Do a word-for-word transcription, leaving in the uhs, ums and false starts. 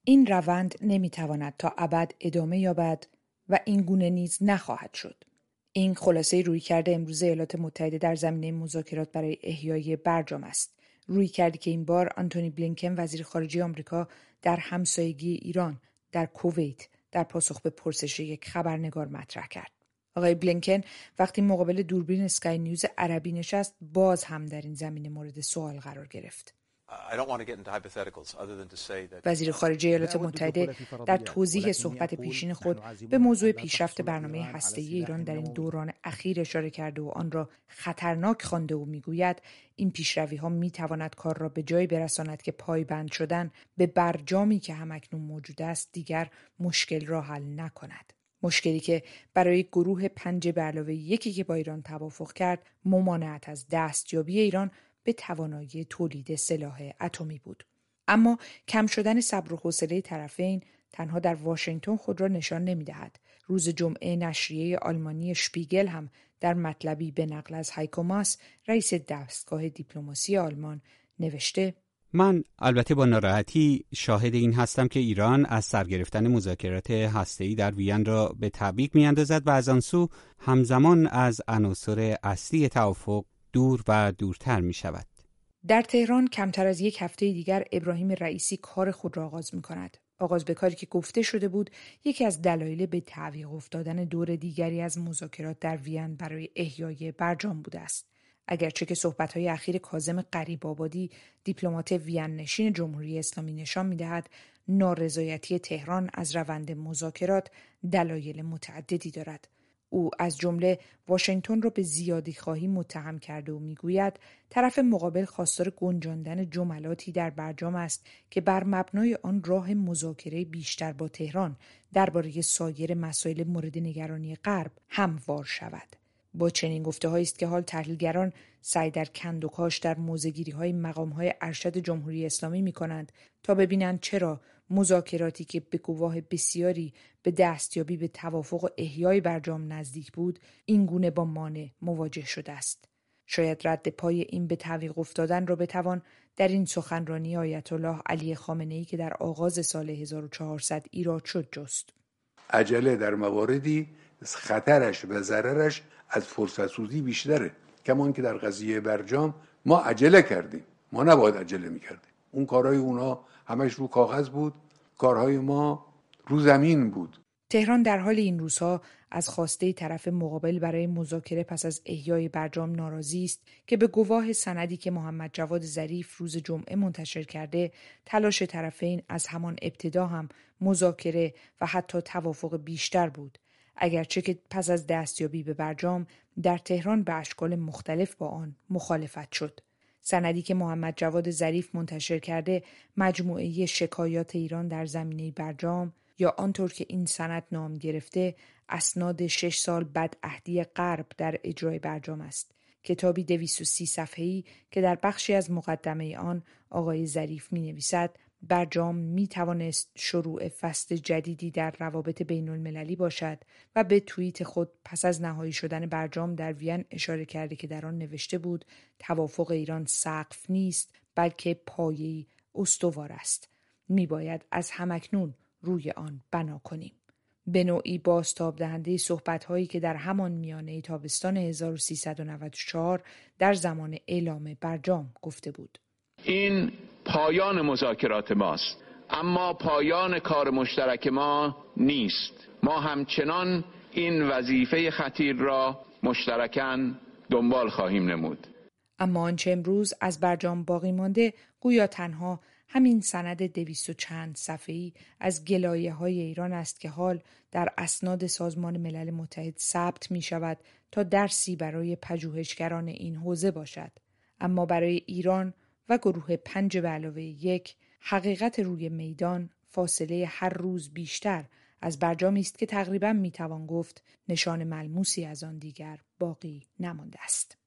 این روند نمیتواند تا ابد ادامه یابد و این گونه نیز نخواهد شد. این خلاصه رویکرد امروز ایالات متحده در زمینه مذاکرات برای احیای برجام است. رویکردی که این بار آنتونی بلینکن وزیر خارجه آمریکا در همسایگی ایران در کویت در پاسخ به پرسش یک خبرنگار مطرح کرد. آقای بلینکن وقتی مقابل دوربین اسکای نیوز عربی نشست باز هم در این زمینه مورد سوال قرار گرفت. وزیر خارجه ایالات متحده در توضیح صحبت پیشین خود به موضوع پیشرفت برنامه هسته‌ای ایران در این دوران اخیر اشاره کرده و آن را خطرناک خوانده و میگوید این پیشروی‌ها میتواند کار را به جایی برساند که پایبند شدن به برجامی که همکنون موجود است دیگر مشکل را حل نکند. مشکلی که برای گروه پنج به علاوه یکی که با ایران توافق کرد ممانعت از دستیابی ایران به توانایی تولید سلاح اتمی بود. اما کم شدن صبر و حوصله طرفین تنها در واشنگتن خود را نشان نمی‌دهد. روز جمعه نشریه آلمانی شپیگل هم در مطلبی به نقل از هایکو ماس رئیس دستگاه دیپلماسی آلمان نوشته: من البته با ناراحتی شاهد این هستم که ایران از سر گرفتن مذاکرات هسته‌ای در وین را به تعویق می‌اندازد و از آن سو همزمان از عناصر اصلی توافق دور و دورتر می شود. در تهران کمتر از یک هفته دیگر ابراهیم رئیسی کار خود را آغاز می کند. آغاز به کاری که گفته شده بود یکی از دلایل به تعویق افتادن دور دیگری از مذاکرات در وین برای احیای برجام بوده است. اگرچه که صحبت‌های اخیر کاظم غریب‌آبادی دیپلمات وین نشین جمهوری اسلامی نشان می‌دهد نارضایتی تهران از روند مذاکرات دلایل متعددی دارد. او از جمله واشنگتن را به زیادی خواهی متهم کرده و میگوید طرف مقابل خواستار گنجاندن جملاتی در برجام است که بر مبنای آن راه مذاکره بیشتر با تهران درباره سایر مسائل مورد نگرانی غرب هموار شود. با چنین گفته‌هایی است که حال تحلیلگران سعی در کندوکاش در موضع‌گیری‌های مقام‌های ارشد جمهوری اسلامی می‌کنند تا ببینند چرا مذاکراتی که به گواه بسیاری به دستیابی به توافق و احیای برجام نزدیک بود این گونه با مانع مواجه شده است. شاید رد پای این به تعویق افتادن را بتوان در این سخنرانی آیت الله علی خامنه‌ای که در آغاز سال هزار و چهارصد ایراد شد جست. عجله در مواردی خطرش و ضررش از فرصت سوزی بیشتره. کمان که در قضیه برجام ما عجله کردیم، ما نباید عجله میکردیم. اون کارهای اونا همش رو کاغذ بود، کارهای ما رو زمین بود. تهران در حال این روزها از خواسته طرف مقابل برای مذاکره پس از احیای برجام ناراضی است که به گواه سندی که محمد جواد ظریف روز جمعه منتشر کرده تلاش طرفین از همان ابتدا هم مذاکره و حتی توافق بیشتر بود، اگرچه که پس از دستیابی به برجام در تهران به اشکال مختلف با آن مخالفت شد. سندی که محمد جواد ظریف منتشر کرده مجموعه شکایات ایران در زمینه برجام یا آنطور که این سند نام گرفته اسناد شش سال بدعهدی غرب در اجرای برجام است. کتابی دویست و سی صفحه‌ای که در بخشی از مقدمه آن آقای ظریف می نویسد برجام می توانست شروع فصل جدیدی در روابط بین المللی باشد و به توییت خود پس از نهایی شدن برجام در وین اشاره کرده که در آن نوشته بود توافق ایران سقف نیست بلکه پایه‌ای استوار است. می باید از همکنون روی آن بنا کنیم. به نوعی بازتاب دهنده صحبت‌هایی که در همان میانه تابستان هزار و سیصد و نود و چهار در زمان اعلام برجام گفته بود. این پایان مذاکرات ماست، اما پایان کار مشترک ما نیست. ما همچنان این وظیفه خطیر را مشترکاً دنبال خواهیم نمود. اما آنچه امروز از برجام باقی مانده گویا تنها همین سند دویست و چند صفحه‌ای از گلایه‌های ایران است که حال در اسناد سازمان ملل متحد ثبت می شود تا درسی برای پژوهشگران این حوزه باشد. اما برای ایران و گروه پنج به علاوه یک حقیقت روی میدان فاصله هر روز بیشتر از برجامی است که تقریباً می توان گفت نشان ملموسی از آن دیگر باقی نمانده است.